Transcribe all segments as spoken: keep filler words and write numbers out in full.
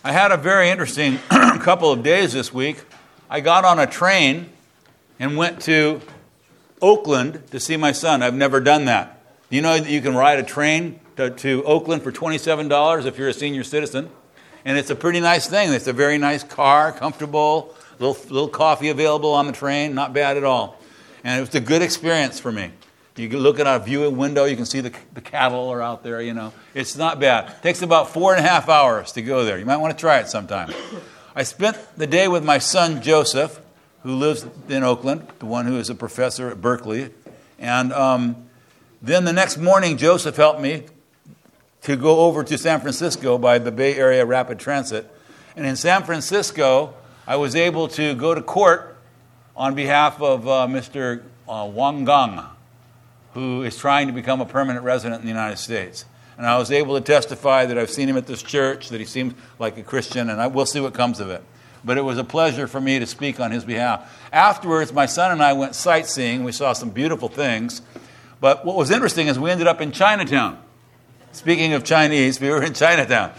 I had a very interesting couple of days this week. I got on a train and went to Oakland to see my son. I've never done that. You know that you can ride a train to, to Oakland for twenty-seven dollars if you're a senior citizen. And it's a pretty nice thing. It's a very nice car, comfortable, little, little coffee available on the train, not bad at all. And it was a good experience for me. You can look at a view window, you can see the, the cattle are out there, you know. It's not bad. It takes about four and a half hours to go there. You might want to try it sometime. I spent the day with my son, Joseph, who lives in Oakland, the one who is a professor at Berkeley. And um, then the next morning, Joseph helped me to go over to San Francisco by the Bay Area Rapid Transit. And in San Francisco, I was able to go to court on behalf of uh, Mister Uh, Wang Gang, who is trying to become a permanent resident in the United States. And I was able to testify that I've seen him at this church, that he seems like a Christian, and I, we'll see what comes of it. But it was a pleasure for me to speak on his behalf. Afterwards, my son and I went sightseeing. We saw some beautiful things. But what was interesting is we ended up in Chinatown. Speaking of Chinese, we were in Chinatown.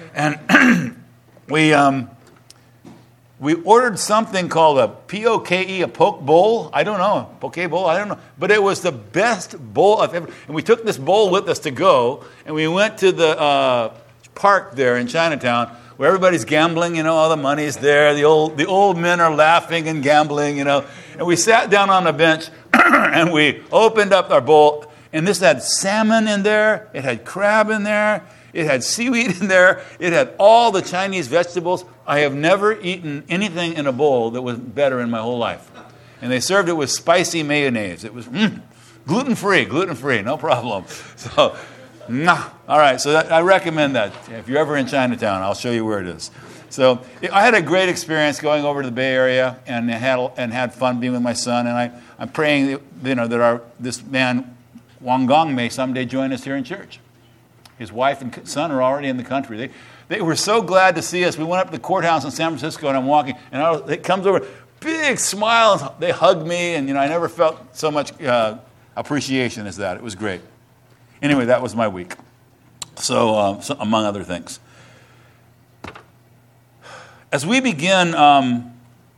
And we um, we ordered something called a P O K E, a poke bowl. I don't know, poke bowl, I don't know. But it was the best bowl I've ever... And we took this bowl with us to go, and we went to the uh, park there in Chinatown, where everybody's gambling, you know, all the money's there. The old the old men are laughing and gambling, you know. And we sat down on a bench, and we opened up our bowl, and this had salmon in there, it had crab in there, it had seaweed in there, it had all the Chinese vegetables. I have never eaten anything in a bowl that was better in my whole life. And they served it with spicy mayonnaise. It was mm, gluten-free, gluten-free, no problem. So, nah. All right, so that, I recommend that. If you're ever in Chinatown, I'll show you where it is. So I had a great experience going over to the Bay Area and had and had fun being with my son. And I, I'm praying that, you know, that our this man, Wang Gang, may someday join us here in church. His wife and son are already in the country. They they were so glad to see us. We went up to the courthouse in San Francisco, and I'm walking, and I was, it comes over, big smile, and they hugged me, and you know I never felt so much uh, appreciation as that. It was great. Anyway, that was my week. So, uh, so among other things, as we begin um,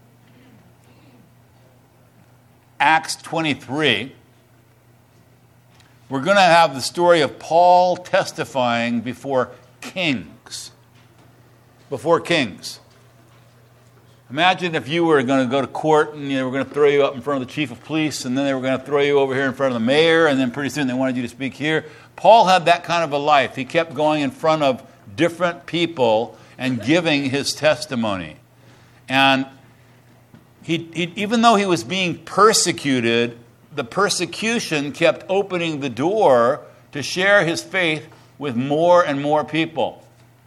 Acts twenty-three. We're going to have the story of Paul testifying before kings. Before kings. Imagine if you were going to go to court and they were going to throw you up in front of the chief of police, and then they were going to throw you over here in front of the mayor, and then pretty soon they wanted you to speak here. Paul had that kind of a life. He kept going in front of different people and giving his testimony. And he, he even though he was being persecuted, the persecution kept opening the door to share his faith with more and more people.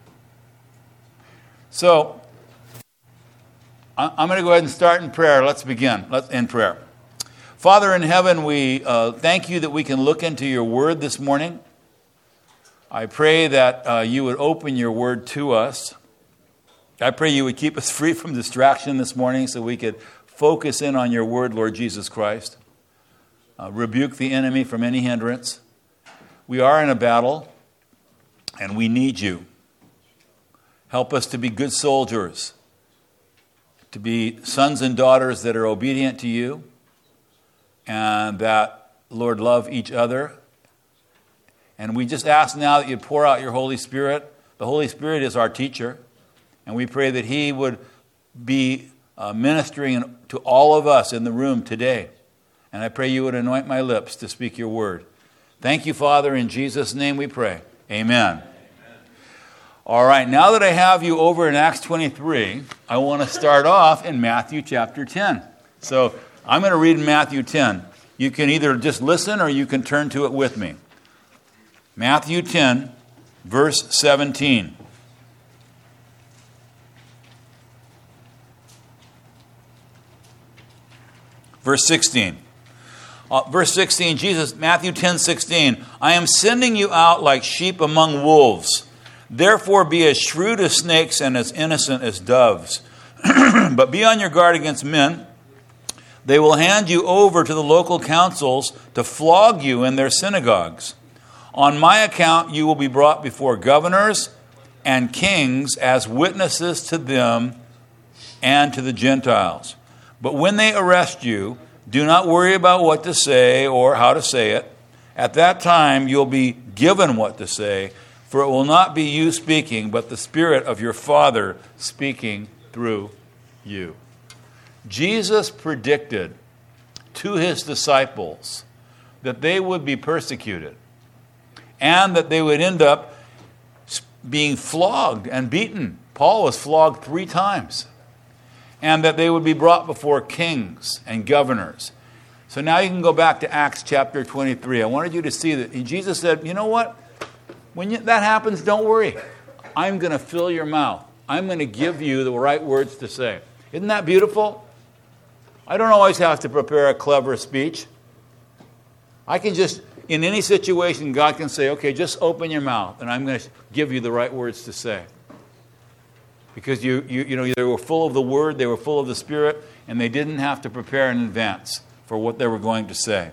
So, I'm going to go ahead and start in prayer. Let's begin. Let's in prayer. Father in heaven, we uh, thank you that we can look into your word this morning. I pray that uh, you would open your word to us. I pray you would keep us free from distraction this morning so we could focus in on your word, Lord Jesus Christ. Uh, rebuke the enemy from any hindrance. We are in a battle, and we need you. Help us to be good soldiers, to be sons and daughters that are obedient to you, and that, Lord, love each other. And we just ask now that you'd pour out your Holy Spirit. The Holy Spirit is our teacher, and we pray that he would be uh, ministering to all of us in the room today. And I pray you would anoint my lips to speak your word. Thank you, Father. In Jesus' name we pray. Amen. Amen. All right, now that I have you over in Acts twenty-three, I want to start off in Matthew chapter ten. So I'm going to read in Matthew ten. You can either just listen or you can turn to it with me. Matthew ten, verse seventeen. Verse sixteen. Uh, verse sixteen, Jesus, Matthew ten, sixteen. I am sending you out like sheep among wolves. Therefore be as shrewd as snakes and as innocent as doves. But be on your guard against men. They will hand you over to the local councils to flog you in their synagogues. On my account you will be brought before governors and kings as witnesses to them and to the Gentiles. But when they arrest you, do not worry about what to say or how to say it. At that time you'll be given what to say, for it will not be you speaking, but the Spirit of your Father speaking through you. Jesus predicted to his disciples that they would be persecuted and that they would end up being flogged and beaten. Paul was flogged three times. And that they would be brought before kings and governors. So now you can go back to Acts chapter twenty-three. I wanted you to see that Jesus said, you know what? When you, that happens, don't worry. I'm going to fill your mouth. I'm going to give you the right words to say. Isn't that beautiful? I don't always have to prepare a clever speech. I can just, in any situation, God can say, okay, just open your mouth, and I'm going to give you the right words to say. Because you, you, you know, they were full of the Word, they were full of the Spirit, and they didn't have to prepare in advance for what they were going to say.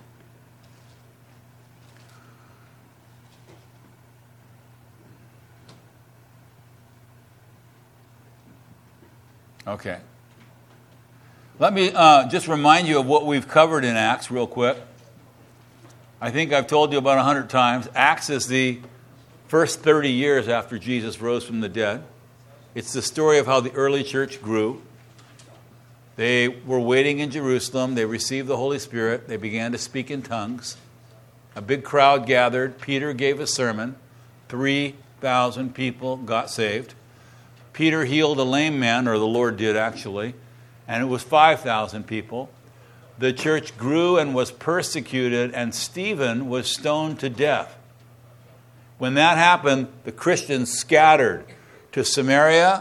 Okay. Let me uh, just remind you of what we've covered in Acts real quick. I think I've told you about a hundred times. Acts is the first thirty years after Jesus rose from the dead. It's the story of how the early church grew. They were waiting in Jerusalem. They received the Holy Spirit. They began to speak in tongues. A big crowd gathered. Peter gave a sermon. three thousand people got saved. Peter healed a lame man, or the Lord did actually, and it was five thousand people. The church grew and was persecuted, and Stephen was stoned to death. When that happened, the Christians scattered to Samaria,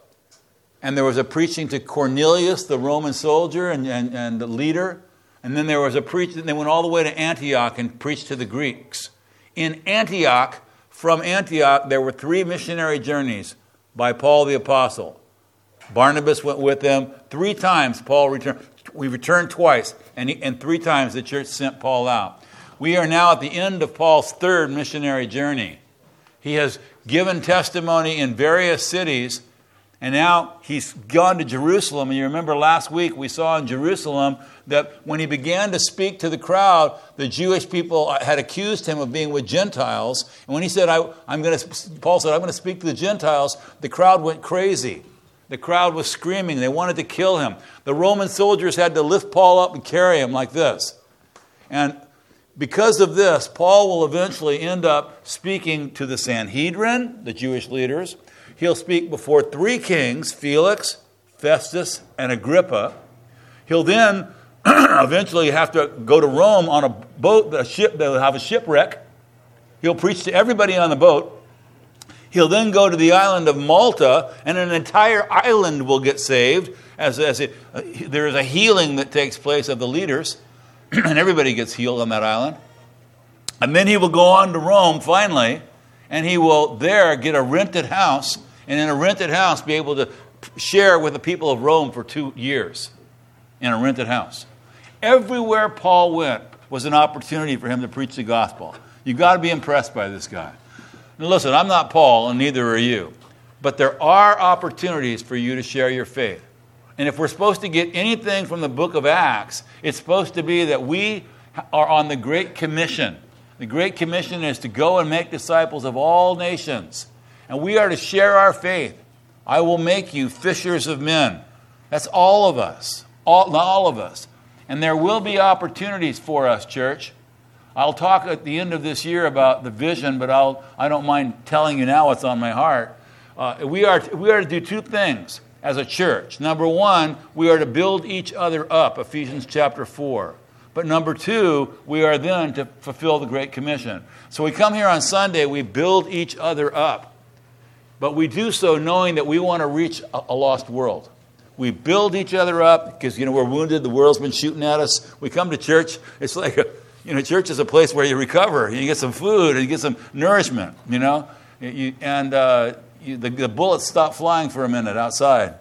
and there was a preaching to Cornelius, the Roman soldier and, and, and the leader, and then there was a preaching, they went all the way to Antioch and preached to the Greeks. In Antioch, from Antioch, there were three missionary journeys by Paul the Apostle. Barnabas went with them. Three times Paul returned. We returned twice, and, he, and three times the church sent Paul out. We are now at the end of Paul's third missionary journey. He has given testimony in various cities, and now he's gone to Jerusalem. And you remember last week we saw in Jerusalem that when he began to speak to the crowd, the Jewish people had accused him of being with Gentiles. And when he said, I, I'm going to, Paul said, I'm going to speak to the Gentiles, the crowd went crazy. The crowd was screaming. They wanted to kill him. The Roman soldiers had to lift Paul up and carry him like this. And because of this, Paul will eventually end up speaking to the Sanhedrin, the Jewish leaders. He'll speak before three kings, Felix, Festus, and Agrippa. He'll then eventually have to go to Rome on a boat, a ship. They'll have a shipwreck. He'll preach to everybody on the boat. He'll then go to the island of Malta, and an entire island will get saved as, as it, uh, there is a healing that takes place of the leaders, and everybody gets healed on that island. And then he will go on to Rome finally, and he will there get a rented house, and in a rented house be able to share with the people of Rome for two years in a rented house. Everywhere Paul went was an opportunity for him to preach the gospel. You've got to be impressed by this guy. Now listen, I'm not Paul, and neither are you. But there are opportunities for you to share your faith. And if we're supposed to get anything from the book of Acts, it's supposed to be that we are on the Great Commission. The Great Commission is to go and make disciples of all nations. And we are to share our faith. I will make you fishers of men. That's all of us. All, not all of us. And there will be opportunities for us, church. I'll talk at the end of this year about the vision, but I'll, I don't mind telling you now what's on my heart. Uh, we are, we are to do two things as a church. Number one, we are to build each other up, Ephesians chapter four. But number two, we are then to fulfill the Great Commission. So we come here on Sunday, we build each other up. But we do so knowing that we want to reach a, a lost world. We build each other up because, you know, we're wounded, the world's been shooting at us. We come to church, it's like a You know, church is a place where you recover. You get some food and you get some nourishment, you know. You, and uh, you, the, the bullets stop flying for a minute outside,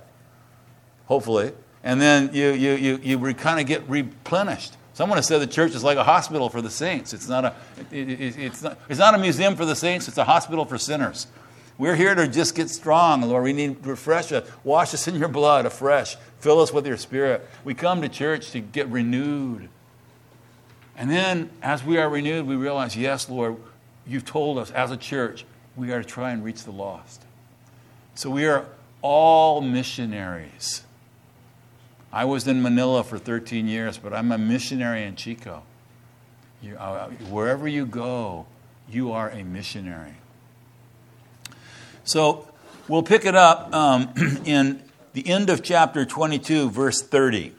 hopefully. And then you you you, you re, kind of get replenished. Someone has said the church is like a hospital for the saints. It's not a, it, it, it's not, it's not a museum for the saints. It's a hospital for sinners. We're here to just get strong, Lord. We need to refresh us. Wash us in your blood afresh. Fill us with your Spirit. We come to church to get renewed. And then, as we are renewed, we realize, yes, Lord, you've told us as a church, we are to try and reach the lost. So we are all missionaries. I was in Manila for thirteen years, but I'm a missionary in Chico. You, uh, wherever you go, you are a missionary. So we'll pick it up um, in the end of chapter twenty-two, verse thirty.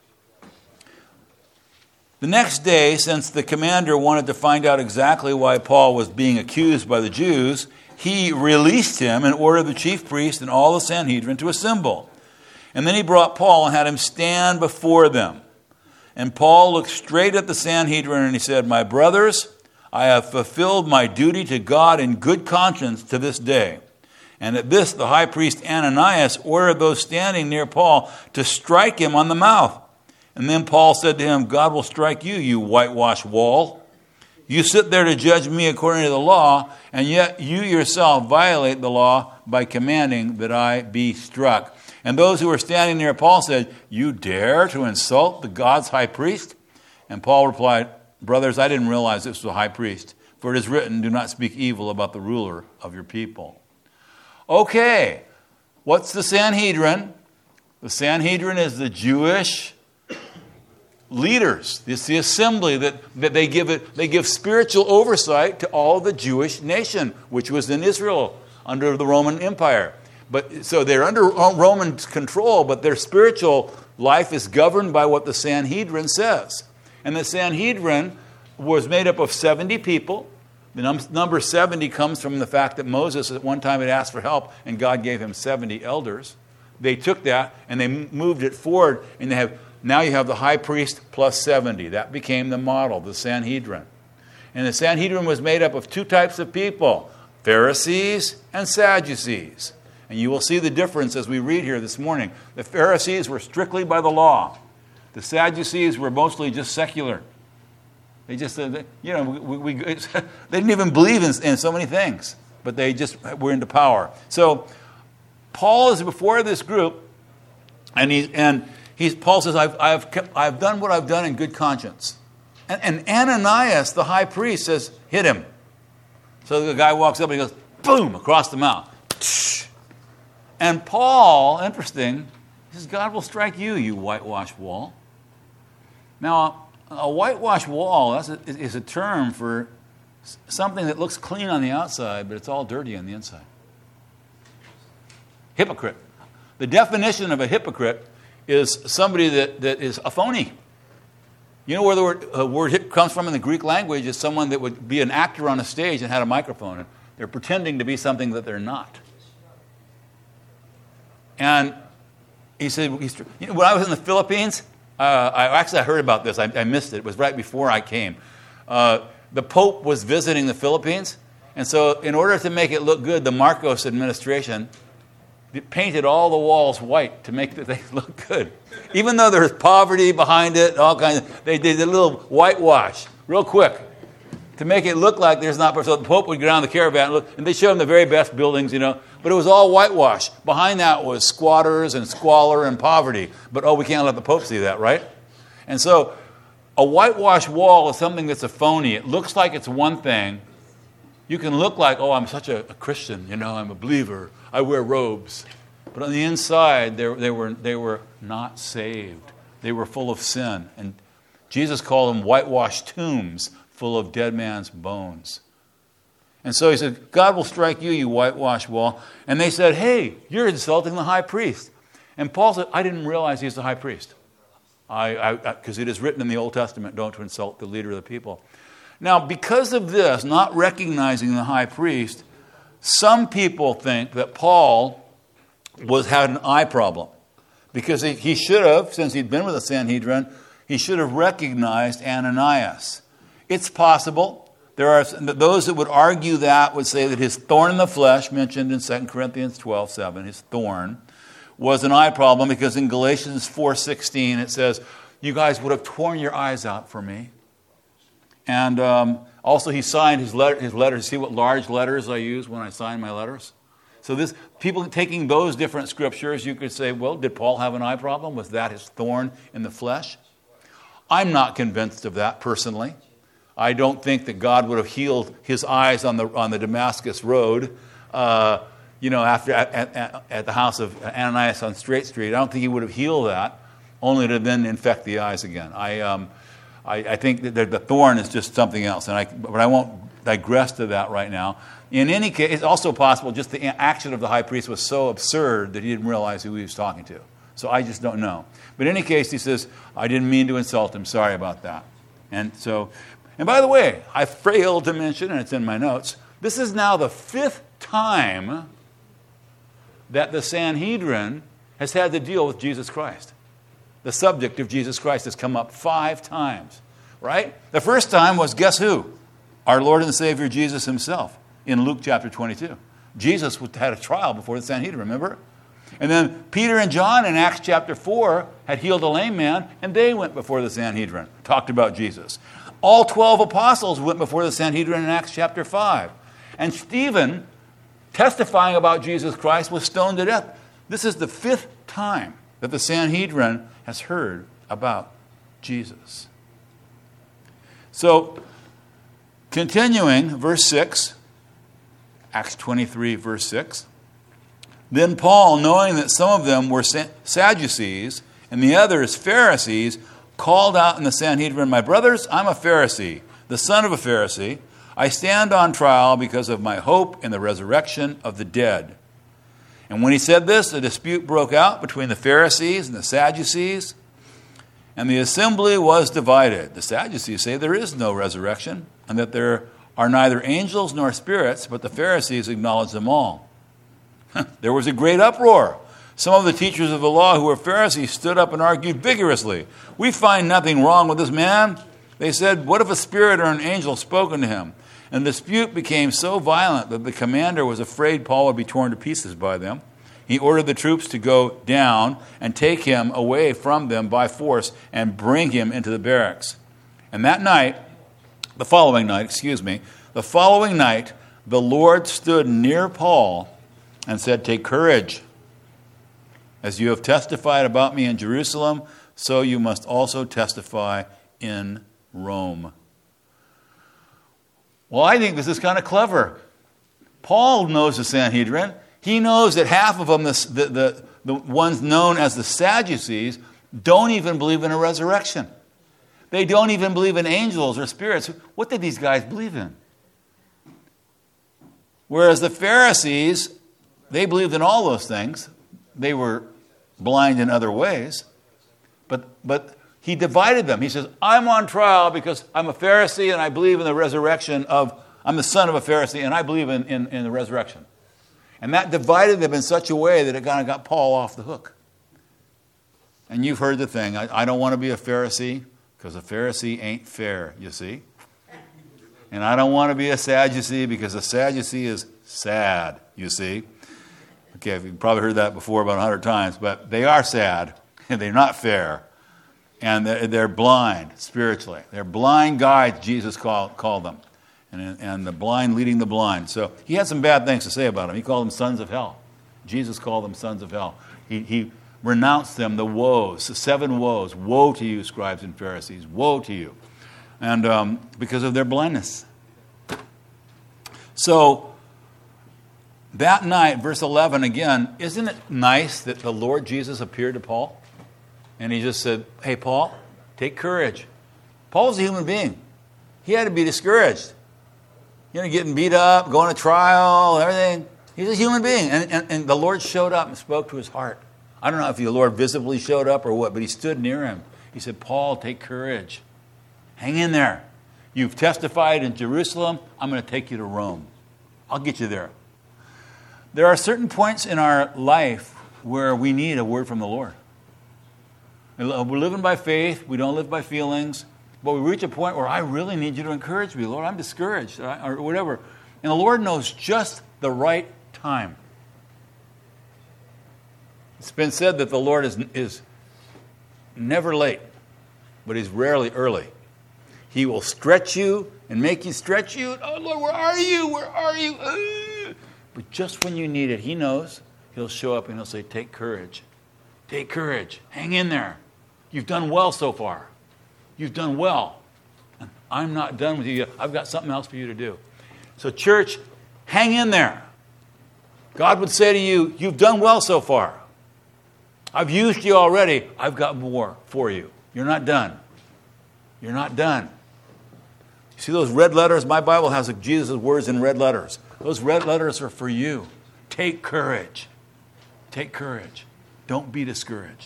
The next day, since the commander wanted to find out exactly why Paul was being accused by the Jews, he released him and ordered the chief priest and all the Sanhedrin to assemble. And then he brought Paul and had him stand before them. And Paul looked straight at the Sanhedrin and he said, "My brothers, I have fulfilled my duty to God in good conscience to this day." And at this, the high priest Ananias ordered those standing near Paul to strike him on the mouth. And then Paul said to him, "God will strike you, you whitewashed wall. You sit there to judge me according to the law, and yet you yourself violate the law by commanding that I be struck." And those who were standing near Paul said, "You dare to insult the God's high priest?" And Paul replied, "Brothers, I didn't realize this was a high priest. For it is written, do not speak evil about the ruler of your people." Okay, what's the Sanhedrin? The Sanhedrin is the Jewish leaders. It's the assembly that, that they give it. They give spiritual oversight to all the Jewish nation, which was in Israel under the Roman Empire. But so they're under Roman control, but their spiritual life is governed by what the Sanhedrin says. And the Sanhedrin was made up of seventy people. The num- number seventy comes from the fact that Moses at one time had asked for help, and God gave him seventy elders. They took that and they moved it forward, and they have now you have the high priest plus seventy. That became the model, the Sanhedrin. And the Sanhedrin was made up of two types of people, Pharisees and Sadducees. And you will see the difference as we read here this morning. The Pharisees were strictly by the law. The Sadducees were mostly just secular. They just, uh, you know, we, we, they didn't even believe in, in so many things, but they just were into power. So Paul is before this group, and he and he's Paul says, "I've I've kept, I've done what I've done in good conscience." And, and Ananias, the high priest, says, "Hit him." So the guy walks up and he goes, boom, across the mouth. And Paul, interesting, he says, "God will strike you, you whitewashed wall." Now, a whitewashed wall that's a, is a term for something that looks clean on the outside, but it's all dirty on the inside. Hypocrite. The definition of a hypocrite is somebody that, that is a phony. You know where the word, uh, word hip comes from in the Greek language is someone that would be an actor on a stage and had a microphone. And they're pretending to be something that they're not. And he said, he's, you know, when I was in the Philippines, uh, I actually I heard about this. I, I missed it. It was right before I came. Uh, the Pope was visiting the Philippines. And so in order to make it look good, the Marcos administration painted all the walls white to make the thing look good. Even though there's poverty behind it, all kinds of, they did a little whitewash real quick to make it look like there's not. So the Pope would go down the caravan and look, and they showed him the very best buildings, you know. But it was all whitewash. Behind that was squatters and squalor and poverty. But oh, we can't let the Pope see that, right? And so a whitewash wall is something that's a phony. It looks like it's one thing. You can look like, oh, I'm such a, a Christian, you know, I'm a believer. I wear robes. But on the inside, they, they, were, they were not saved. They were full of sin. And Jesus called them whitewashed tombs full of dead man's bones. And so he said, God will strike you, you whitewashed wall. And they said, hey, you're insulting the high priest. And Paul said, I didn't realize he's the high priest. I Because it is written in the Old Testament, don't to insult the leader of the people. Now, because of this, not recognizing the high priest, some people think that Paul was had an eye problem. Because he, he should have, since he'd been with the Sanhedrin, he should have recognized Ananias. It's possible. There are those that would argue that, would say that his thorn in the flesh, mentioned in Second Corinthians twelve seven, his thorn, was an eye problem, because in Galatians four sixteen it says, you guys would have torn your eyes out for me. And um, also he signed his, letter, his letters. See what large letters I use when I sign my letters? So this people taking those different scriptures, you could say, well, did Paul have an eye problem? Was that his thorn in the flesh? I'm not convinced of that personally. I don't think that God would have healed his eyes on the on the Damascus road, uh, you know, after at, at, at the house of Ananias on Straight Street. I don't think he would have healed that, only to then infect the eyes again. I um, I, I think that the thorn is just something else, and I but I won't digress to that right now. In any case, it's also possible just the action of the high priest was so absurd that he didn't realize who he was talking to. So I just don't know. But in any case, he says, I didn't mean to insult him. Sorry about that. And so, and by the way, I failed to mention, and it's in my notes, this is now the fifth time that the Sanhedrin has had to deal with Jesus Christ. The subject of Jesus Christ has come up five times, right? The first time was, guess who? Our Lord and Savior Jesus himself in Luke chapter twenty-two. Jesus had a trial before the Sanhedrin, remember? And then Peter and John in Acts chapter four had healed a lame man, and they went before the Sanhedrin, talked about Jesus. All twelve apostles went before the Sanhedrin in Acts chapter five. And Stephen, testifying about Jesus Christ, was stoned to death. This is the fifth time that the Sanhedrin has heard about Jesus. So, continuing, verse six, Acts twenty-three, verse six. Then Paul, knowing that some of them were Sadducees and the others Pharisees, called out in the Sanhedrin, my brothers, I'm a Pharisee, the son of a Pharisee. I stand on trial because of my hope in the resurrection of the dead. And when he said this, a dispute broke out between the Pharisees and the Sadducees, and the assembly was divided. The Sadducees say there is no resurrection, and that there are neither angels nor spirits, but the Pharisees acknowledge them all. There was a great uproar. Some of the teachers of the law who were Pharisees stood up and argued vigorously. We find nothing wrong with this man. They said, what if a spirit or an angel spoken to him? And the dispute became so violent that the commander was afraid Paul would be torn to pieces by them. He ordered the troops to go down and take him away from them by force and bring him into the barracks. And that night, the following night, excuse me, the following night, the Lord stood near Paul and said, take courage. As you have testified about me in Jerusalem, so you must also testify in Rome. Well, I think this is kind of clever. Paul knows the Sanhedrin. He knows that half of them, the, the, the, the ones known as the Sadducees, don't even believe in a resurrection. They don't even believe in angels or spirits. What did these guys believe in? Whereas the Pharisees, they believed in all those things. They were blind in other ways. But, but he divided them. He says, I'm on trial because I'm a Pharisee and I believe in the resurrection of, I'm the son of a Pharisee and I believe in, in, in the resurrection. And that divided them in such a way that it kind of got Paul off the hook. And you've heard the thing, I, I don't want to be a Pharisee because a Pharisee ain't fair, you see. And I don't want to be a Sadducee because a Sadducee is sad, you see. Okay, you've probably heard that before about a hundred times, but they are sad and they're not fair. And they're, they're blind spiritually. They're blind guides, Jesus called, called them. And, and the blind leading the blind. So he had some bad things to say about them. He called them sons of hell. Jesus called them sons of hell. He, he renounced them, the woes, the seven woes. Woe to you, scribes and Pharisees. Woe to you. And um, because of their blindness. So that night, verse eleven again, isn't it nice that the Lord Jesus appeared to Paul? And he just said, hey, Paul, take courage. Paul's a human being. He had to be discouraged. You know, getting beat up, going to trial, everything. He's a human being. And, and, and the Lord showed up and spoke to his heart. I don't know if the Lord visibly showed up or what, but he stood near him. He said, Paul, take courage. Hang in there. You've testified in Jerusalem. I'm going to take you to Rome. I'll get you there. There are certain points in our life where we need a word from the Lord. We're living by faith. We don't live by feelings. But we reach a point where I really need you to encourage me, Lord. I'm discouraged, or whatever. And the Lord knows just the right time. It's been said that the Lord is, is never late, but he's rarely early. He will stretch you and make you stretch you. Oh, Lord, where are you? Where are you? Uh, But just when you need it, he knows. He'll show up and he'll say, take courage. Take courage. Hang in there. You've done well so far. You've done well. I'm not done with you yet. I've got something else for you to do. So church, hang in there. God would say to you, you've done well so far. I've used you already. I've got more for you. You're not done. You're not done. You see those red letters? My Bible has Jesus' words in red letters. Those red letters are for you. Take courage. Take courage. Don't be discouraged.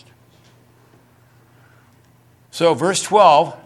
So verse twelve,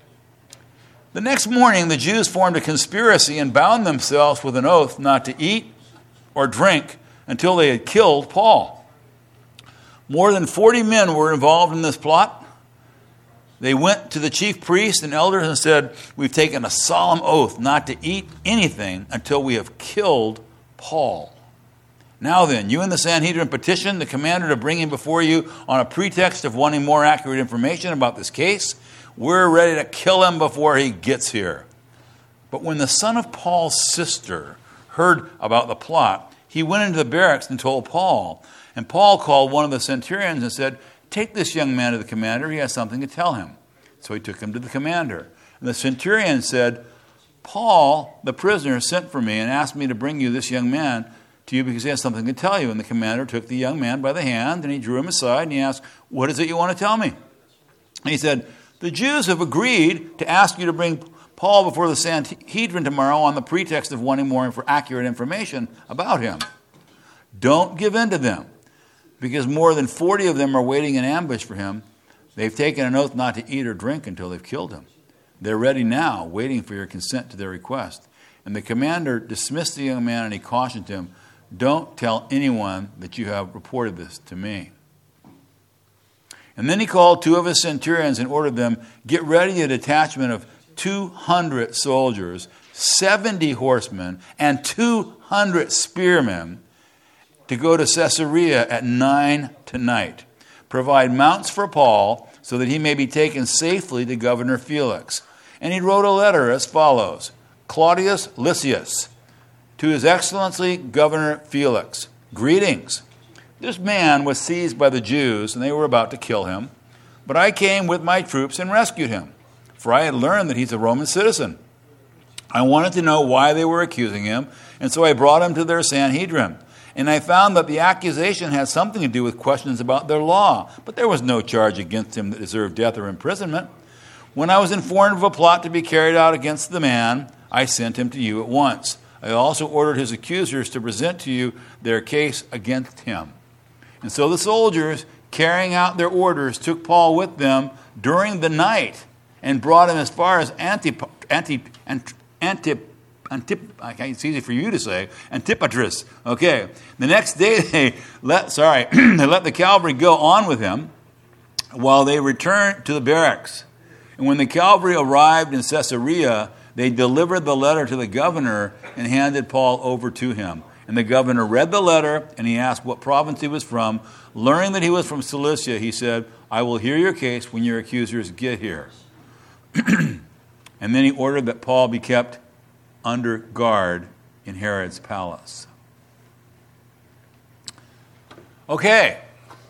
the next morning the Jews formed a conspiracy and bound themselves with an oath not to eat or drink until they had killed Paul. More than forty men were involved in this plot. They went to the chief priests and elders and said, we've taken a solemn oath not to eat anything until we have killed Paul. Now then, you and the Sanhedrin petitioned the commander to bring him before you on a pretext of wanting more accurate information about this case. We're ready to kill him before he gets here. But when the son of Paul's sister heard about the plot, he went into the barracks and told Paul. And Paul called one of the centurions and said, take this young man to the commander. He has something to tell him. So he took him to the commander. And the centurion said, Paul, the prisoner, sent for me and asked me to bring you this young man to you because he has something to tell you. And the commander took the young man by the hand and he drew him aside and he asked, what is it you want to tell me? And he said, the Jews have agreed to ask you to bring Paul before the Sanhedrin tomorrow on the pretext of wanting more inf- accurate information about him. Don't give in to them, because more than forty of them are waiting in ambush for him. They've taken an oath not to eat or drink until they've killed him. They're ready now, waiting for your consent to their request. And the commander dismissed the young man and he cautioned him, don't tell anyone that you have reported this to me. And then he called two of his centurions and ordered them, get ready a detachment of two hundred soldiers, seventy horsemen, and two hundred spearmen to go to Caesarea at nine tonight. Provide mounts for Paul so that he may be taken safely to Governor Felix. And he wrote a letter as follows. Claudius Lysias, to His Excellency Governor Felix, greetings. This man was seized by the Jews, and they were about to kill him. But I came with my troops and rescued him, for I had learned that he's a Roman citizen. I wanted to know why they were accusing him, and so I brought him to their Sanhedrin. And I found that the accusation had something to do with questions about their law, but there was no charge against him that deserved death or imprisonment. When I was informed of a plot to be carried out against the man, I sent him to you at once. I also ordered his accusers to present to you their case against him. And so the soldiers, carrying out their orders, took Paul with them during the night and brought him as far as Antip, Antip, Antip, Antip, Antip, it's easy for you to say, Antipatris. Okay. The next day they let, sorry, they let the cavalry go on with him while they returned to the barracks. And when the cavalry arrived in Caesarea, they delivered the letter to the governor and handed Paul over to him. And the governor read the letter, and he asked what province he was from. Learning that he was from Cilicia, he said, I will hear your case when your accusers get here. And then he ordered that Paul be kept under guard in Herod's palace. Okay.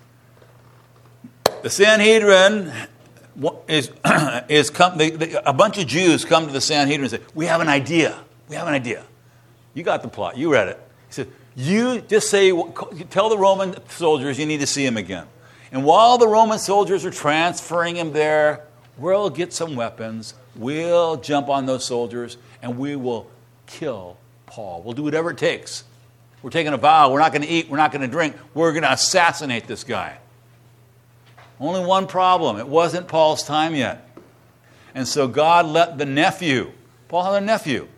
The Sanhedrin is, is come, they, they, a bunch of Jews come to the Sanhedrin and say, we have an idea. We have an idea. You got the plot. You read it. He said, you just say, tell the Roman soldiers you need to see him again. And while the Roman soldiers are transferring him there, we'll get some weapons. We'll jump on those soldiers and we will kill Paul. We'll do whatever it takes. We're taking a vow. We're not going to eat. We're not going to drink. We're going to assassinate this guy. Only one problem. It wasn't Paul's time yet. And so God let the nephew, Paul had a nephew,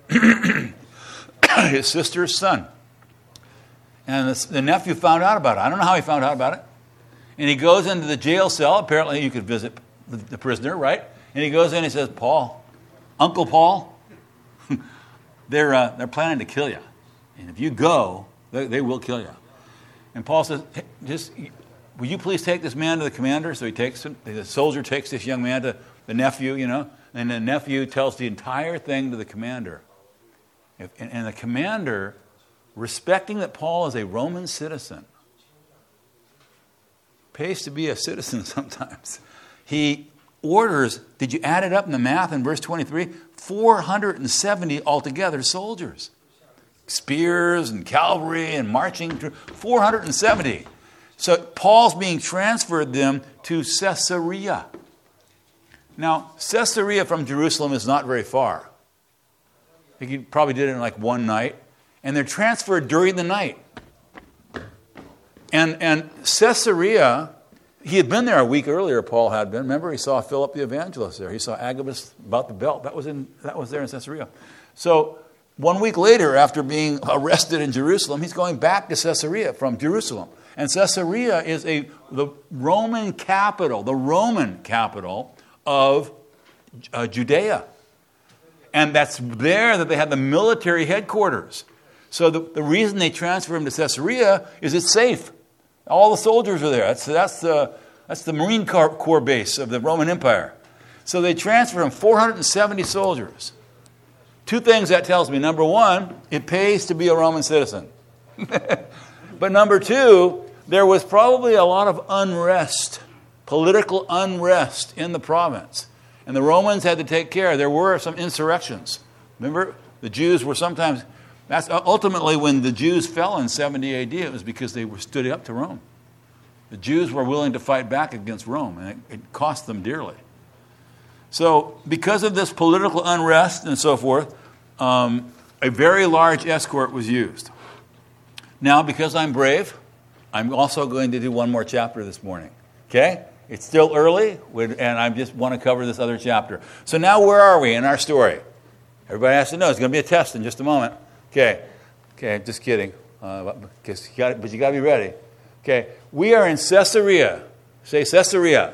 his sister's son. And the, the nephew found out about it. I don't know how he found out about it. And he goes into the jail cell. Apparently you could visit the, the prisoner, right? And he goes in and he says, Paul, Uncle Paul, they're, uh, they're planning to kill you. And if you go, they, they will kill you. And Paul says, hey, just, will you please take this man to the commander? So he takes him, the soldier takes this young man to the nephew, you know, and the nephew tells the entire thing to the commander. If, and, and the commander respecting that Paul is a Roman citizen. Pays to be a citizen sometimes. He orders, did you add it up in the math in verse twenty-three? four hundred seventy altogether soldiers. Spears and cavalry and marching, four hundred seventy. So Paul's being transferred them to Caesarea. Now, Caesarea from Jerusalem is not very far. He probably did it in like one night. And they're transferred during the night. And, and Caesarea, he had been there a week earlier, Paul had been. Remember, he saw Philip the evangelist there. He saw Agabus about the belt. That was, in, that was there in Caesarea. So one week later, after being arrested in Jerusalem, he's going back to Caesarea from Jerusalem. And Caesarea is a the Roman capital, the Roman capital of uh, Judea. And that's there that they had the military headquarters. So the, the reason they transfer him to Caesarea is it's safe. All the soldiers are there. That's, that's, the, that's the Marine Corps base of the Roman Empire. So they transfer him, four hundred seventy soldiers. Two things that tells me. Number one, it pays to be a Roman citizen. But number two, there was probably a lot of unrest, political unrest in the province. And the Romans had to take care. There were some insurrections. Remember, the Jews were sometimes... That's ultimately when the Jews fell in seventy A D, it was because they were stood up to Rome. The Jews were willing to fight back against Rome, and it, it cost them dearly. So because of this political unrest and so forth, um, a very large escort was used. Now, because I'm brave, I'm also going to do one more chapter this morning. Okay? It's still early, and I just want to cover this other chapter. So now where are we in our story? Everybody has to know. It's going to be a test in just a moment. Okay, okay, just kidding. Uh, but you got but you got to be ready. Okay, we are in Caesarea. Say Caesarea.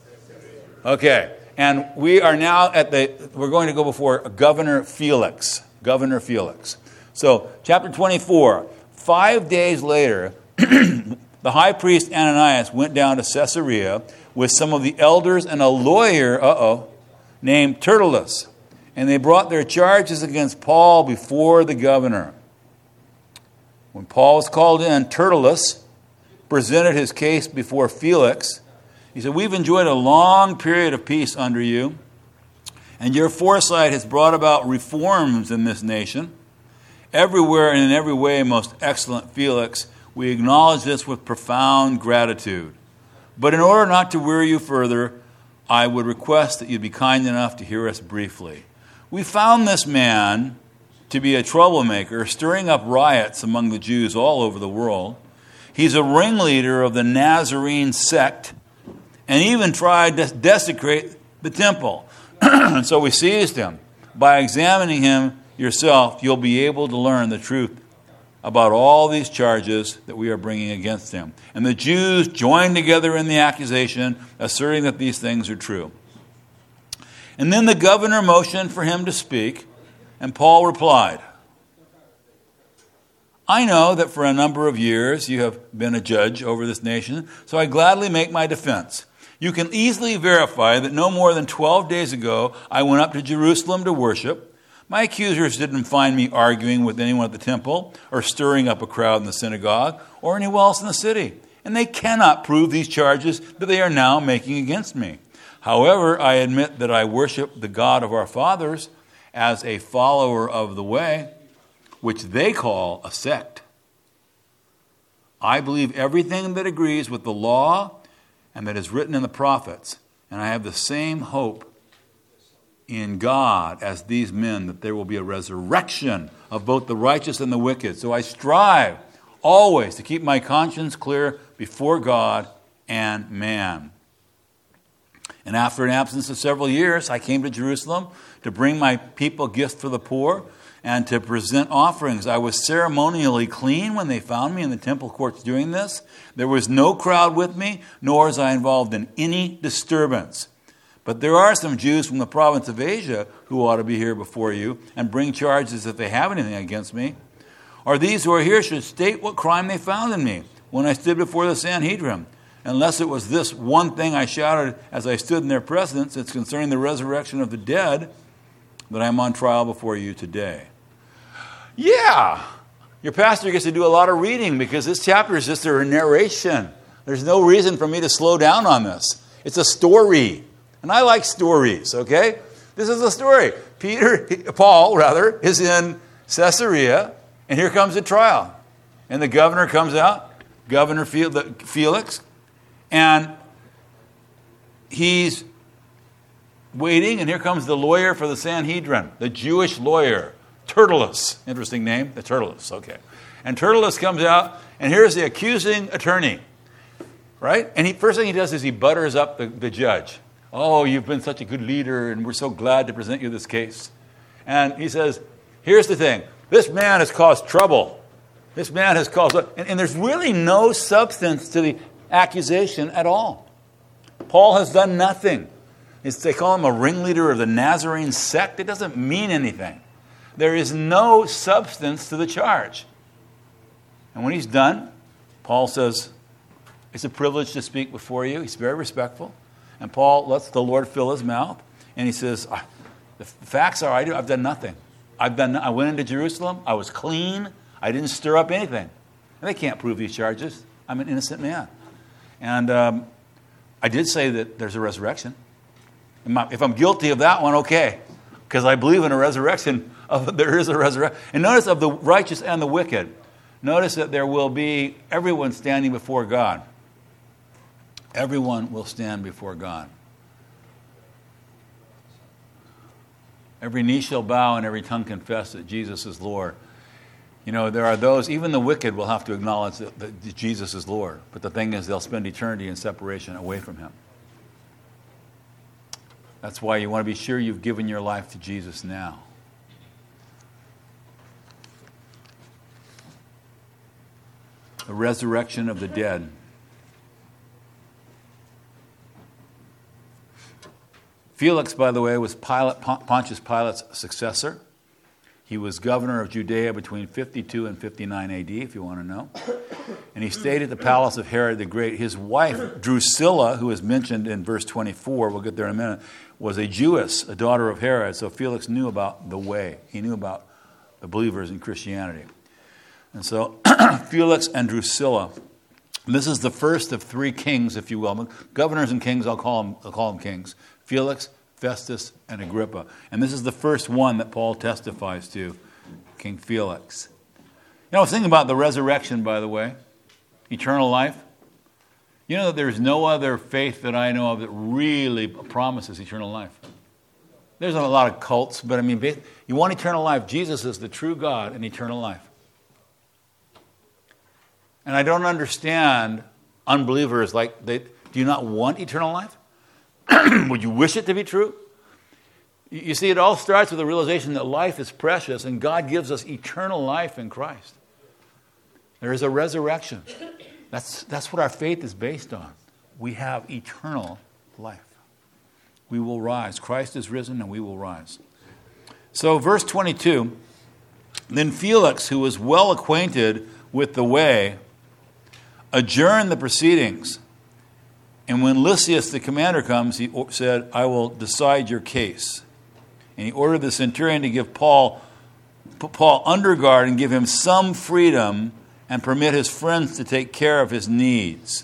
Okay, and we are now at the. We're going to go before Governor Felix. Governor Felix. So, chapter twenty-four. Five days later, the high priest Ananias went down to Caesarea with some of the elders and a lawyer. Uh oh, named Tertullus. And they brought their charges against Paul before the governor. When Paul was called in, Tertullus presented his case before Felix. He said, we've enjoyed a long period of peace under you, and your foresight has brought about reforms in this nation. Everywhere and in every way, most excellent Felix, we acknowledge this with profound gratitude. But in order not to weary you further, I would request that you be kind enough to hear us briefly. We found this man to be a troublemaker, stirring up riots among the Jews all over the world. He's a ringleader of the Nazarene sect and even tried to desecrate the temple. And so we seized him. By examining him yourself, you'll be able to learn the truth about all these charges that we are bringing against him. And the Jews joined together in the accusation, asserting that these things are true. And then the governor motioned for him to speak, and Paul replied, I know that for a number of years you have been a judge over this nation, so I gladly make my defense. You can easily verify that no more than twelve days ago I went up to Jerusalem to worship. My accusers didn't find me arguing with anyone at the temple or stirring up a crowd in the synagogue or anywhere else in the city, and they cannot prove these charges that they are now making against me. However, I admit that I worship the God of our fathers as a follower of the way, which they call a sect. I believe everything that agrees with the law and that is written in the prophets, and I have the same hope in God as these men, that there will be a resurrection of both the righteous and the wicked. So I strive always to keep my conscience clear before God and man. And after an absence of several years, I came to Jerusalem to bring my people gifts for the poor and to present offerings. I was ceremonially clean when they found me in the temple courts doing this. There was no crowd with me, nor was I involved in any disturbance. But there are some Jews from the province of Asia who ought to be here before you and bring charges if they have anything against me. Or these who are here should state what crime they found in me when I stood before the Sanhedrin. Unless it was this one thing I shouted as I stood in their presence, it's concerning the resurrection of the dead, that I'm on trial before you today. Yeah, Your pastor gets to do a lot of reading because this chapter is just a narration. There's no reason for me to slow down on this. It's a story. And I like stories, okay? This is a story. Peter, Paul, rather, is in Caesarea, and here comes the trial. And the governor comes out, Governor Felix, and he's waiting, and here comes the lawyer for the Sanhedrin, the Jewish lawyer, Tertullus. Interesting name, the Tertullus, okay. And Tertullus comes out, and here's the accusing attorney, right? And he, first thing he does is he butters up the, the judge. Oh, you've been such a good leader, and we're so glad to present you this case. And he says, here's the thing. This man has caused trouble. This man has caused... And, and there's really no substance to the accusation at all. Paul has done nothing. It's, they call him a ringleader of the Nazarene sect. It doesn't mean anything. There is no substance to the charge. And when he's done, Paul says, it's a privilege to speak before you. He's very respectful. And Paul lets the Lord fill his mouth. And he says, the facts are, I do, I've done nothing. I've done. I went into Jerusalem. I was clean. I didn't stir up anything. And they can't prove these charges. I'm an innocent man. And um, I did say that there's a resurrection. If I'm guilty of that one, okay. Because I believe in a resurrection. Of, there is a resurrection. And notice of the righteous and the wicked. Notice that there will be everyone standing before God. Everyone will stand before God. Every knee shall bow and every tongue confess that Jesus is Lord. You know, there are those, even the wicked will have to acknowledge that, that Jesus is Lord. But the thing is, they'll spend eternity in separation away from him. That's why you want to be sure you've given your life to Jesus now. The resurrection of the dead. Felix, by the way, was Pilate, Pontius Pilate's successor. He was governor of Judea between fifty-two and fifty-nine A D, if you want to know. And he stayed at the palace of Herod the Great. His wife, Drusilla, who is mentioned in verse twenty-four, we'll get there in a minute, was a Jewess, a daughter of Herod. So Felix knew about the way. He knew about the believers in Christianity. And so Felix and Drusilla, this is the first of three kings, if you will. Governors and kings, I'll call them, I'll call them kings. Felix, Festus, and Agrippa. And this is the first one that Paul testifies to, King Felix. You know, I was thinking about the resurrection, by the way, eternal life. You know that there's no other faith that I know of that really promises eternal life. There's a lot of cults, but I mean, you want eternal life. Jesus is the true God and eternal life. And I don't understand unbelievers like, they, do you not want eternal life? Would you wish it to be true? You see, it all starts with the realization that life is precious and God gives us eternal life in Christ. There is a resurrection. That's, that's what our faith is based on. We have eternal life. We will rise. Christ is risen and we will rise. So verse twenty-two, then Felix, who was well acquainted with the way, adjourned the proceedings. And when Lysias, the commander, comes, he said, I will decide your case. And he ordered the centurion to give Paul, put Paul under guard and give him some freedom and permit his friends to take care of his needs.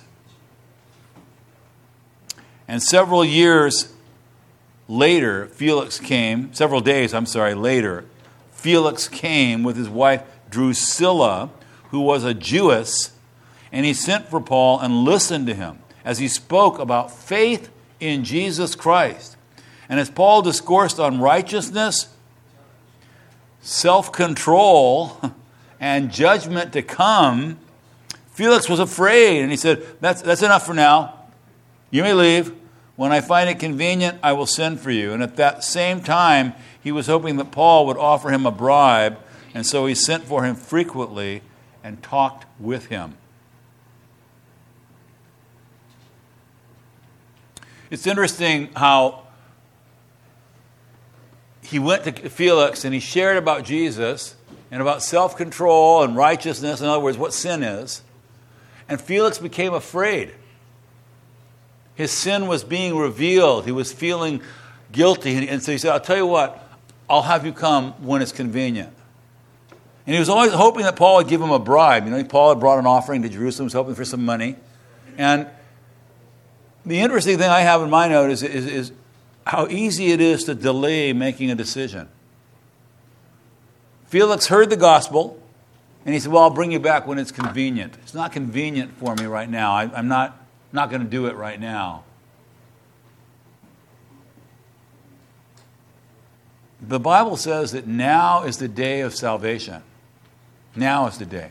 And several years later, Felix came, several days, I'm sorry, later, Felix came with his wife Drusilla, who was a Jewess, and he sent for Paul and listened to him as he spoke about faith in Jesus Christ. And as Paul discoursed on righteousness, self-control, and judgment to come, Felix was afraid. And he said, that's, that's enough for now. You may leave. When I find it convenient, I will send for you. And at that same time, he was hoping that Paul would offer him a bribe. And so he sent for him frequently and talked with him. It's interesting how he went to Felix and he shared about Jesus and about self-control and righteousness. In other words, what sin is. And Felix became afraid. His sin was being revealed. He was feeling guilty. And so he said, I'll tell you what, I'll have you come when it's convenient. And he was always hoping that Paul would give him a bribe. You know, Paul had brought an offering to Jerusalem, was hoping for some money. And the interesting thing I have in my note is, is, is how easy it is to delay making a decision. Felix heard the gospel, and he said, well, I'll bring you back when it's convenient. It's not convenient for me right now. I, I'm not, not going to do it right now. The Bible says that now is the day of salvation. Now is the day.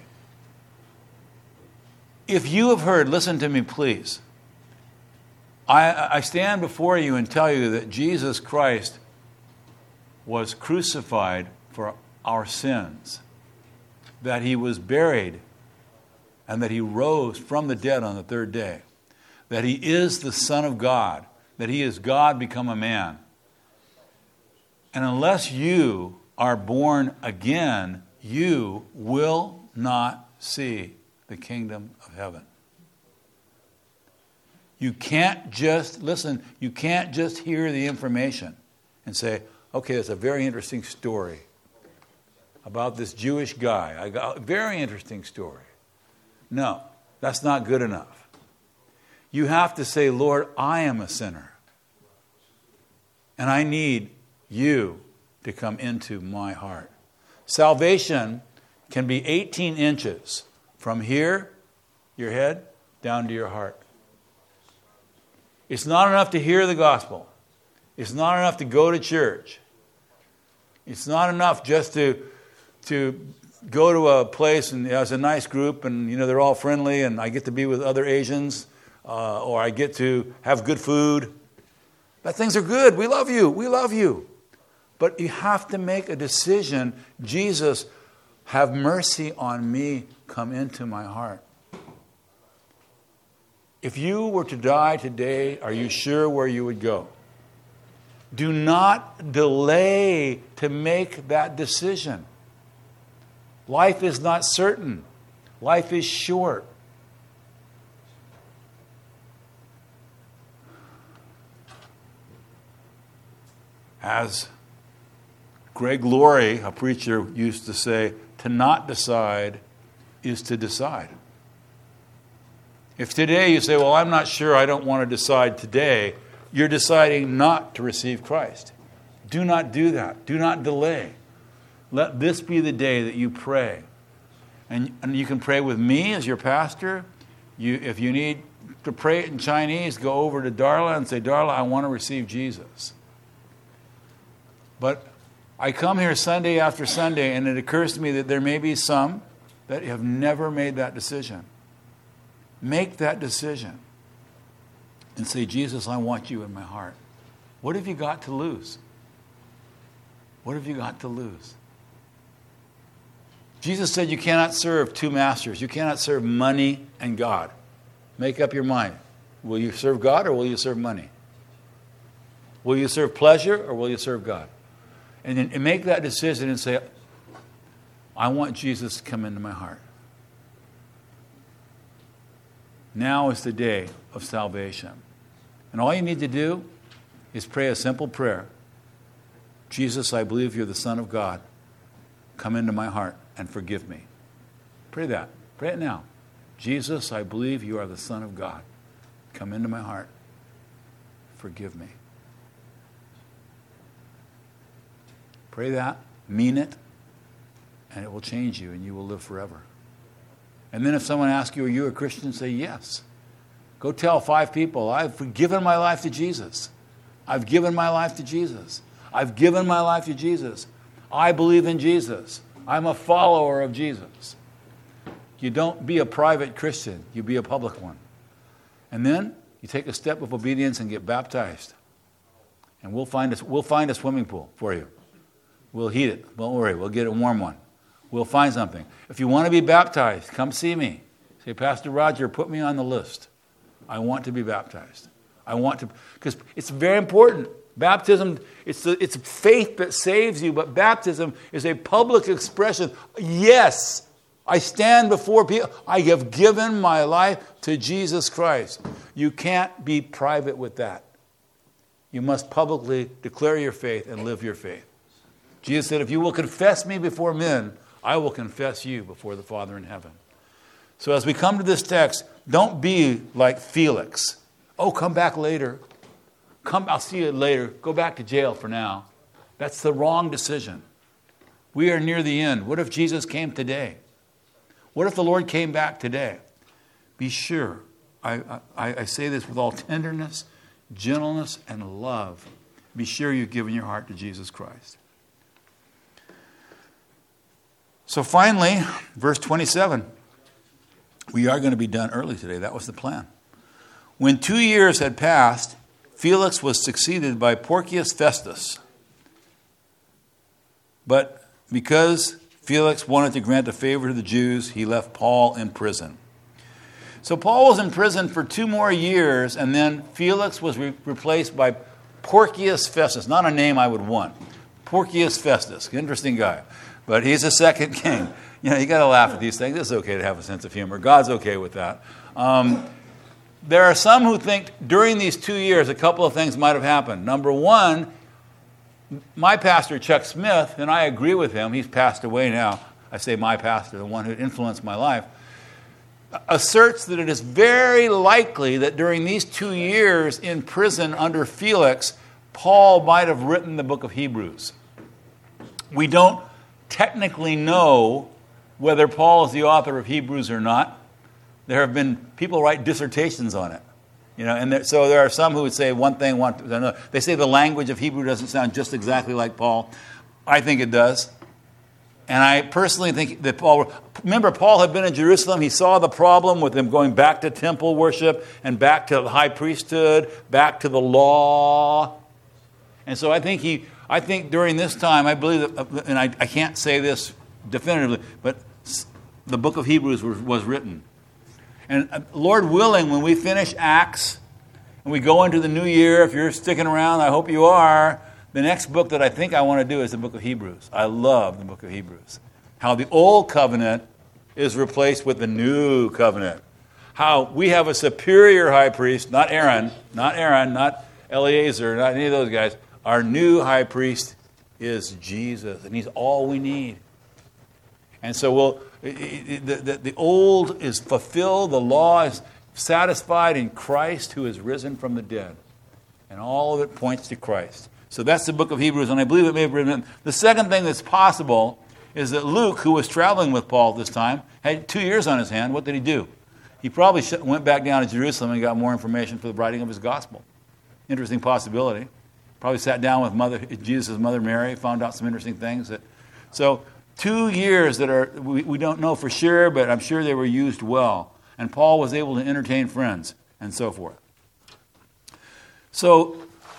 If you have heard, listen to me, please. I, I stand before you and tell you that Jesus Christ was crucified for our sins, that he was buried, and that he rose from the dead on the third day, that he is the Son of God, that he is God become a man. And unless you are born again, you will not see the kingdom of heaven. You can't just, listen, you can't just hear the information and say, okay, it's a very interesting story about this Jewish guy. I got a very interesting story. No, that's not good enough. You have to say, Lord, I am a sinner. And I need you to come into my heart. Salvation can be eighteen inches from here, your head, down to your heart. It's not enough to hear the gospel. It's not enough to go to church. It's not enough just to, to go to a place and there's a nice group and you know they're all friendly and I get to be with other Asians uh, or I get to have good food. But things are good. We love you. We love you. But you have to make a decision. Jesus, have mercy on me. Come into my heart. If you were to die today, are you sure where you would go? Do not delay to make that decision. Life is not certain. Life is short. As Greg Laurie, a preacher, used to say, to not decide is to decide. If today you say, well, I'm not sure, I don't want to decide today, you're deciding not to receive Christ. Do not do that. Do not delay. Let this be the day that you pray. And, and you can pray with me as your pastor. You, if you need to pray it in Chinese, go over to Darla and say, Darla, I want to receive Jesus. But I come here Sunday after Sunday, and it occurs to me that there may be some that have never made that decision. Make that decision and say, Jesus, I want you in my heart. What have you got to lose? What have you got to lose? Jesus said you cannot serve two masters. You cannot serve money and God. Make up your mind. Will you serve God or will you serve money? Will you serve pleasure or will you serve God? And then and make that decision and say, I want Jesus to come into my heart. Now is the day of salvation. And all you need to do is pray a simple prayer. Jesus, I believe you're the Son of God. Come into my heart and forgive me. Pray that. Pray it now. Jesus, I believe you are the Son of God. Come into my heart. Forgive me. Pray that, mean it, and it will change you and you will live forever. And then if someone asks you, are you a Christian? Say yes. Go tell five people, I've given my life to Jesus. I've given my life to Jesus. I've given my life to Jesus. I believe in Jesus. I'm a follower of Jesus. You don't be a private Christian. You be a public one. And then you take a step of obedience and get baptized. And we'll find a, we'll find a swimming pool for you. We'll heat it. Don't worry. We'll get a warm one. We'll find something. If you want to be baptized, come see me. Say, Pastor Roger, put me on the list. I want to be baptized. I want to, because it's very important. Baptism, it's, the, it's faith that saves you, but baptism is a public expression. Yes, I stand before people. I have given my life to Jesus Christ. You can't be private with that. You must publicly declare your faith and live your faith. Jesus said, if you will confess me before men, I will confess you before the Father in heaven. So as we come to this text, don't be like Felix. Oh, come back later. Come, I'll see you later. Go back to jail for now. That's the wrong decision. We are near the end. What if Jesus came today? What if the Lord came back today? Be sure, I, I, I say this with all tenderness, gentleness, and love. Be sure you've given your heart to Jesus Christ. So finally, verse twenty-seven. We are going to be done early today. That was the plan. When two years had passed, Felix was succeeded by Porcius Festus. But because Felix wanted to grant a favor to the Jews, he left Paul in prison. So Paul was in prison for two more years, and then Felix was re- replaced by Porcius Festus. Not a name I would want. Porcius Festus. Interesting guy. But he's a second king. You know, you got to laugh at these things. It's okay to have a sense of humor. God's okay with that. Um, there are some who think during these two years a couple of things might have happened. Number one, my pastor, Chuck Smith, and I agree with him. He's passed away now. I say my pastor, the one who influenced my life, asserts that it is very likely that during these two years in prison under Felix, Paul might have written the book of Hebrews. We don't technically know whether Paul is the author of Hebrews or not. There have been people write dissertations on it. You know, and there, so there are some who would say one thing, one another. They say the language of Hebrew doesn't sound just exactly like Paul. I think it does. And I personally think that Paul, remember Paul had been in Jerusalem. He saw the problem with them going back to temple worship and back to the high priesthood, back to the law. And so I think he, I think during this time, I believe that, and I, I can't say this definitively, but the book of Hebrews was, was written. And Lord willing, when we finish Acts and we go into the new year, if you're sticking around, I hope you are, the next book that I think I want to do is the book of Hebrews. I love the book of Hebrews. How the old covenant is replaced with the new covenant. How we have a superior high priest, not Aaron, not Aaron, not Eleazar, not any of those guys. Our new high priest is Jesus, and he's all we need. And so we'll, the, the, the old is fulfilled, the law is satisfied in Christ who is risen from the dead. And all of it points to Christ. So that's the book of Hebrews, and I believe it may have written. The second thing that's possible is that Luke, who was traveling with Paul this time, had two years on his hand. What did he do? He probably went back down to Jerusalem and got more information for the writing of his gospel. Interesting possibility. Probably sat down with mother, Jesus' mother Mary, found out some interesting things. That, so two years that are we, we don't know for sure, but I'm sure they were used well. And Paul was able to entertain friends and so forth. So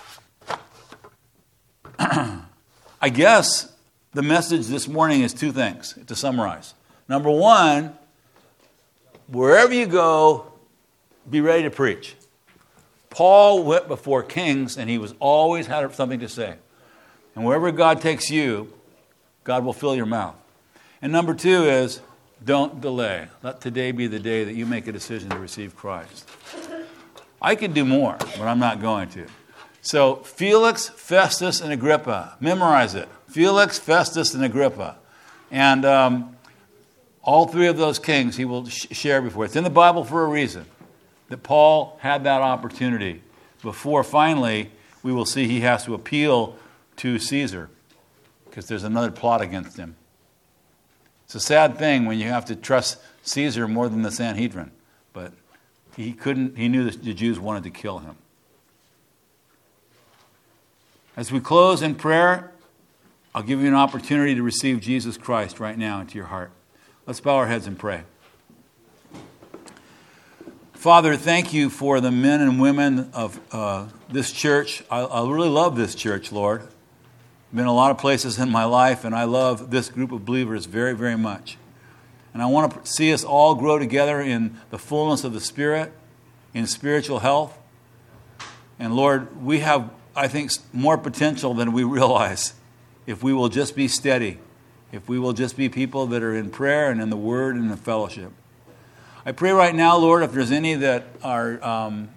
I guess the message this morning is two things, to summarize. Number one, wherever you go, be ready to preach. Paul went before kings, and he was always had something to say. And wherever God takes you, God will fill your mouth. And number two is, don't delay. Let today be the day that you make a decision to receive Christ. I could do more, but I'm not going to. So, Felix, Festus, and Agrippa. Memorize it. Felix, Festus, and Agrippa. And um, all three of those kings he will sh- share before. It's in the Bible for a reason. That Paul had that opportunity before finally we will see he has to appeal to Caesar because there's another plot against him. It's a sad thing when you have to trust Caesar more than the Sanhedrin, but he couldn't. He knew the Jews wanted to kill him. As we close in prayer, I'll give you an opportunity to receive Jesus Christ right now into your heart. Let's bow our heads and pray. Father, thank you for the men and women of uh, this church. I, I really love this church, Lord. I've been in a lot of places in my life, and I love this group of believers very, very much. And I want to see us all grow together in the fullness of the Spirit, in spiritual health. And Lord, we have, I think, more potential than we realize if we will just be steady, if we will just be people that are in prayer and in the Word and in fellowship. I pray right now, Lord, if there's any that are um,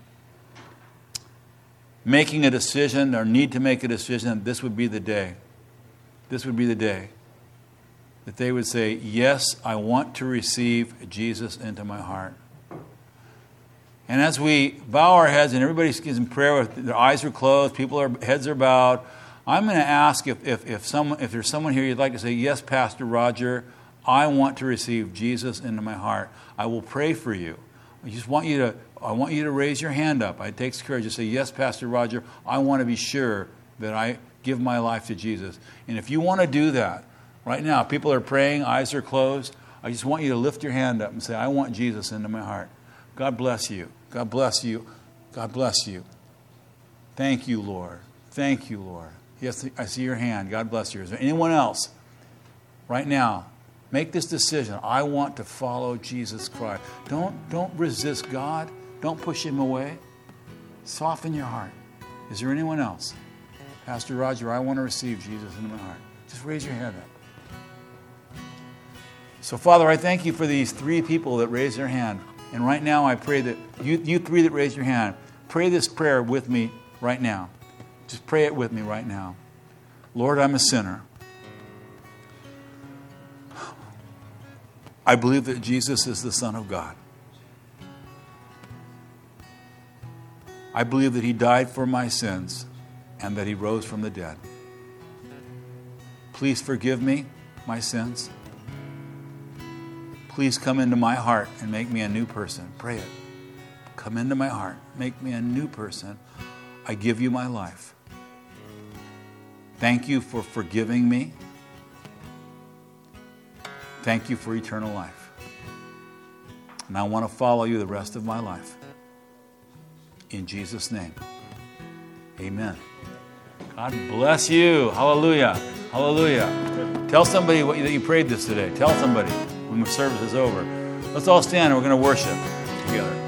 making a decision or need to make a decision, this would be the day. This would be the day that they would say, yes, I want to receive Jesus into my heart. And as we bow our heads and everybody's in prayer, with their eyes are closed, people are heads are bowed, I'm going to ask if, if, if, someone, if there's someone here you'd like to say, yes, Pastor Roger, I want to receive Jesus into my heart. I will pray for you. I just want you to, I want you to raise your hand up. It takes courage to say, yes, Pastor Roger, I want to be sure that I give my life to Jesus. And if you want to do that, right now, people are praying, eyes are closed. I just want you to lift your hand up and say, I want Jesus into my heart. God bless you. God bless you. God bless you. Thank you, Lord. Thank you, Lord. Yes, I see your hand. God bless you. Is there anyone else right now? Make this decision. I want to follow Jesus Christ. Don't, don't resist God. Don't push him away. Soften your heart. Is there anyone else? Pastor Roger, I want to receive Jesus into my heart. Just raise your hand up. So, Father, I thank you for these three people that raised their hand. And right now I pray that you, you three that raised your hand, pray this prayer with me right now. Just pray it with me right now. Lord, I'm a sinner. I believe that Jesus is the Son of God. I believe that he died for my sins and that he rose from the dead. Please forgive me my sins. Please come into my heart and make me a new person. Pray it. Come into my heart. Make me a new person. I give you my life. Thank you for forgiving me. Thank you for eternal life. And I want to follow you the rest of my life. In Jesus' name. Amen. God bless you. Hallelujah. Hallelujah. Tell somebody what you, that you prayed this today. Tell somebody when the service is over. Let's all stand and we're going to worship together.